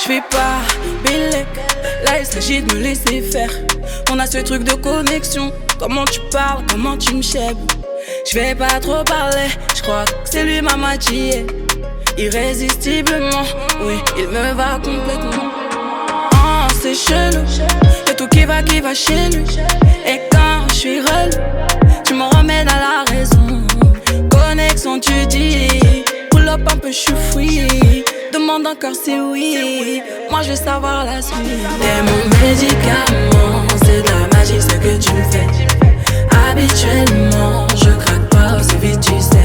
J'fais pas Bélec, là il s'agit de me laisser faire. On a ce truc de connexion. Comment tu parles, comment tu me chèbes. J'vais pas trop parler, j'crois que c'est lui ma moitié. Irrésistiblement, oui, il me va complètement. Oh, c'est chelou, y'a tout qui va chez lui. Et quand j'suis relou, tu me remènes à la raison. Connexion, tu dis, pull up un peu, j'suis free. Demande encore si oui, moi je veux savoir la suite. T'es mon médicament, c'est de la magie ce que tu me fais. Habituellement, je craque pas aussi vite, tu sais.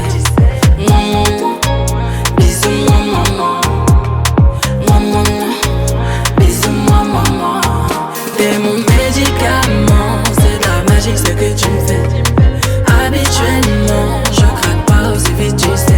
Bisous-moi, maman. Maman, bisous-moi, maman. T'es mon médicament, c'est de la magie ce que tu me fais. Habituellement, je craque pas aussi vite, tu sais.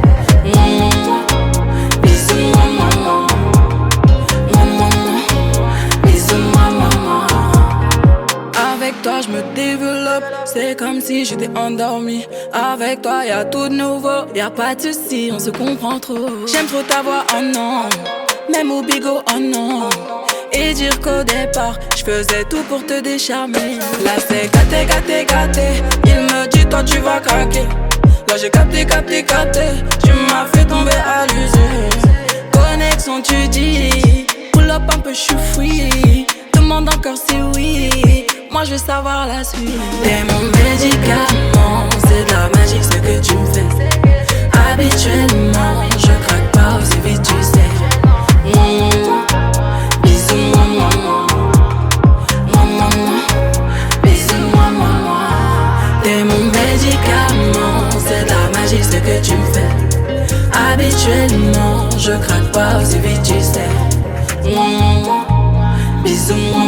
Bisous-moi, maman. Maman, bisous-moi, maman. Avec toi, je me développe. C'est comme si j'étais endormi. Avec toi, y'a tout de nouveau. Y'a pas de soucis, on se comprend trop. J'aime trop ta voix, oh non. Même au bigot, oh non. Et dire qu'au départ, j'faisais tout pour te décharmer. Là c'est gâté, gâté, gâté. Il me dit toi tu vas craquer. Là j'ai capté, capté, capté. Tu m'as fait tomber à l'usure. Connexion tu dis. Pull up un peu, j'suis free. Demande encore si oui. Moi je veux savoir la suite. T'es mon médicament, c'est de la magie ce que tu me fais. Habituellement, je craque pas aussi vite, tu sais. Bisous-moi, maman. Maman, bisous-moi, maman. T'es mon médicament, c'est de la magie ce que tu me fais. Habituellement, je craque pas aussi vite, tu sais. Bisous-moi.